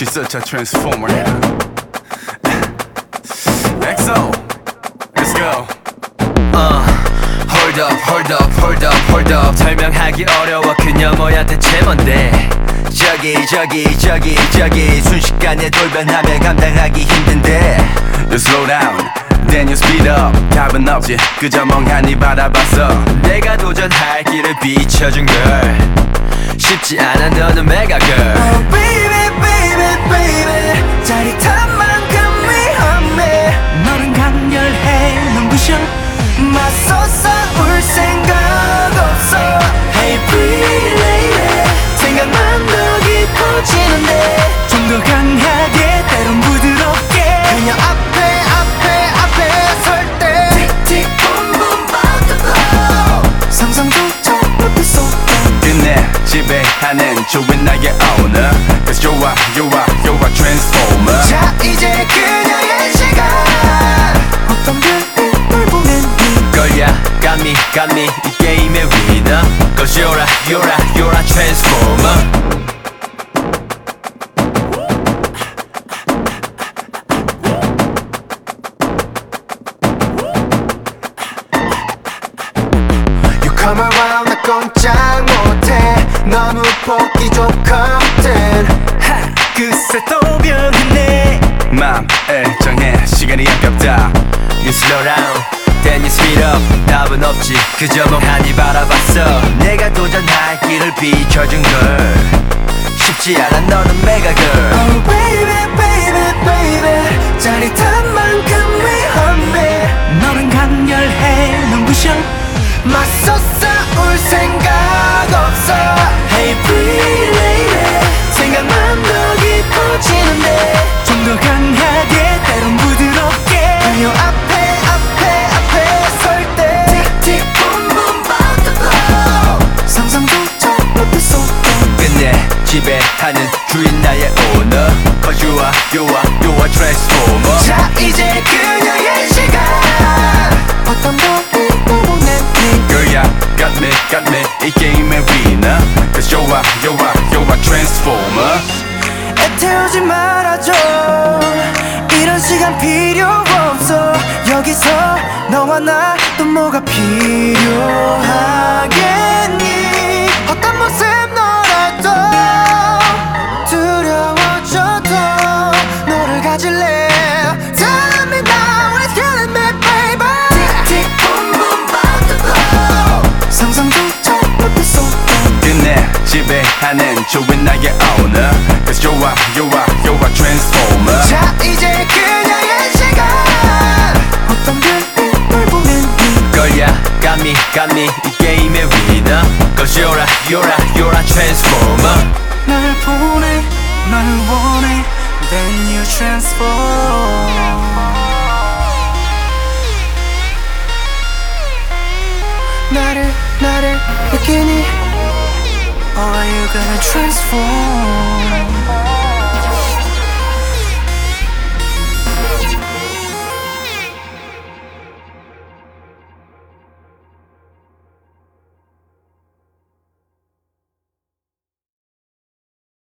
She's such a transformer. XO, let's go. Hold up, hold up, hold up, hold up. 설명하기 어려워 그녀 뭐야 대체 뭔데. 저기 순식간에 돌변하면 감당하기 힘든데. You slow down, then you speed up. 답은 없지 그저 멍하니 바라봤어. 내가 도전할 길을 비춰준 걸. 쉽지 않아 너는 메가 girl. Oh baby baby baby 짜릿한 만큼 위험해. 너는 강렬해 넌 부셔 맞서 싸울 생각 없어. Hey pretty lady 생각만 더 깊어지는데. 좀 더 강하게 때론 부드럽게 그녀 앞에 설 때 틱틱 붐붐 butterfly 상상조차 못했어. 끝내 지배하는 좋은 나의 owner. Cause you're a transformer. 자 이제 그녀의 시간. 어떤 별빛 널 보낸 걸야 got me 이 게임의 winner. Cause you're a transformer. Come around 나 꼼짝 못해 너무 보기 좋거든. 그새 또 변했네. 맘을 정해 시간이 아깝다. You slow down, then you speed up. 답은 없지 그저 멍하니 바라봤어. 내가 도전할 길을 비춰준 걸. 쉽지 않아 너는 메가 girl. Oh baby baby baby 짜릿한 만큼 위험해. 너는 강렬해 넌 부셔 맞서 싸울 생각 없어. Hey pretty lady 생각만 더 깊어지는데. 좀 더 강하게 때론 부드럽게 그녀 앞에 설 때 틱틱 붐붐 butterfly 상상조차 못했어. 끝내 지배하는 주인 나의 owner. Cause you are transformer. 자 이제 그녀의 시간. 어떤 별이 널 보낸 Girl, yeah, got me 이 게임의 winner. Cause you're a transformer. 애태우지 말아줘. 이런 시간 필요 없어. 여기서 너와 나 또 뭐가 필요하겠니. 어떤 모습 너라도 두려워져도 너를 가질래. Tell me now what's killing me baby. 틱틱 붐붐 butterfly 상상조차 못했어. 끝내 지배하는 좋은 나의 owner. Cause you're a transformer. 자 이제 그녀의 시간. 어떤 별빛 널 보낸 걸야 got me 이 게임의 winner. Cause you're a transformer. 날 보내 날 원해 then you transform. 나를 느끼니. Or are you gonna transform?